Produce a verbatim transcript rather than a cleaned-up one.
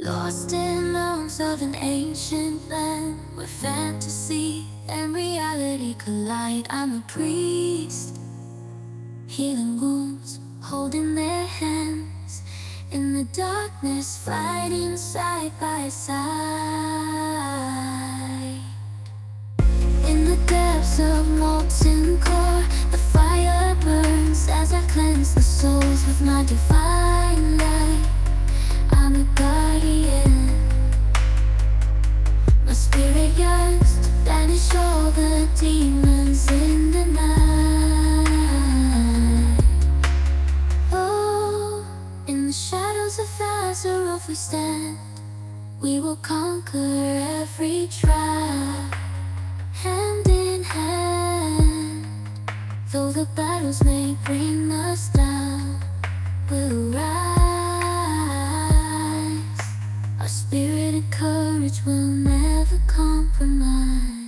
Lost in arms of an ancient land where fantasy and reality collide. I'm a priest, healing wounds, holding their hands in the darkness, fighting side by side. In the depths of molten core, the fire burns as I cleanse the souls with my divine light. I'm a guardian. My spirit yearns to banish all the demons in the night. Oh, in the shadows of Azeroth we stand. We will conquer every trap, hand in hand. Though the battles may bring us down, we'll rise. Our spirit and courage will never compromise.